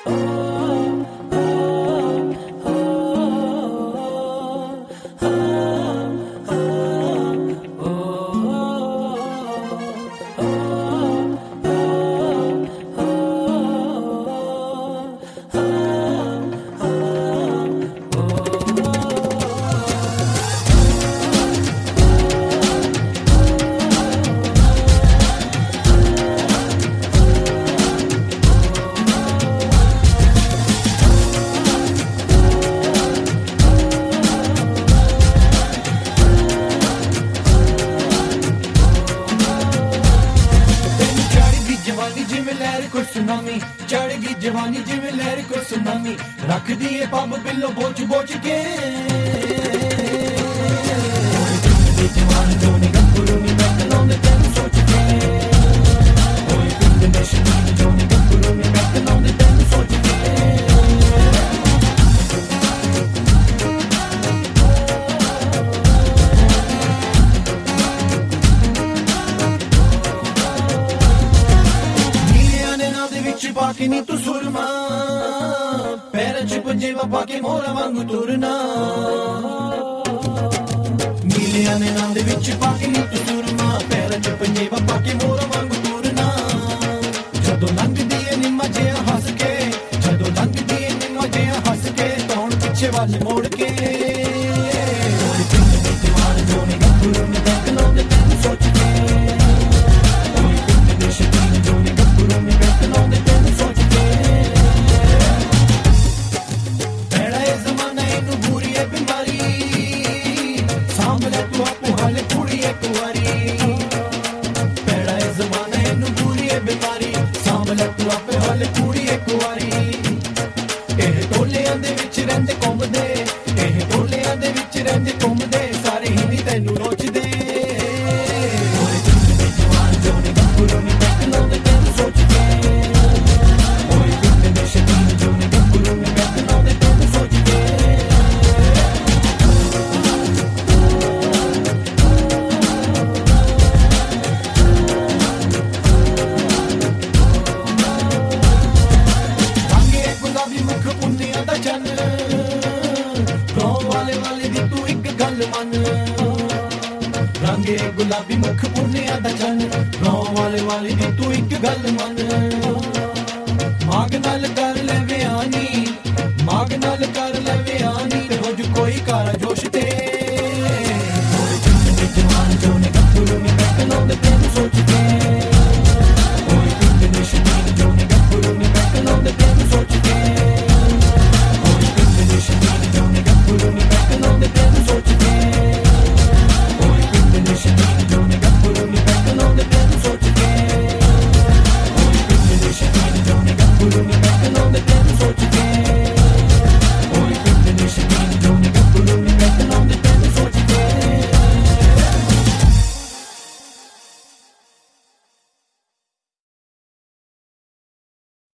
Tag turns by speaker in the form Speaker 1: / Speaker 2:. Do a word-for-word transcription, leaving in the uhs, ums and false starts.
Speaker 1: tsunami चढ़ गई जवानी जिवें लहर को सुनामी रख दिए पब बिलो बोच बोच के जवान जो नी गंगरू नी बैठ लाउंदे तैनूं सोच के ओए पिंड दे शरीर जो नी गंगरू नी बैठ लाउंदे तैनूं सोच के पाके नी तू सुरमा पैर च पंजेवा पाके मोरा वांगू तुरना नीलिया ने नाम दे विच पाके नी तू सुरमा पैर च पंजेवा पाके मोरा वांगू तुरना जदों लंघदी ए निम्मा जिहा हस के जदों लंघदी ए निम्मा जिहा हस के तौण पिछे वल मोड़ के ओए पिंड दे जवान जो नी गंगरू नी बैठ लाउंदे तैनूं सोच के ओए पिंड दे शकीन जो नी गंगरू नी बैठ लाउंदे रंगे गुलाबी मुख पुन्निया दा चन रौ वाले वाली दी तू एक गल मन माग नाल कर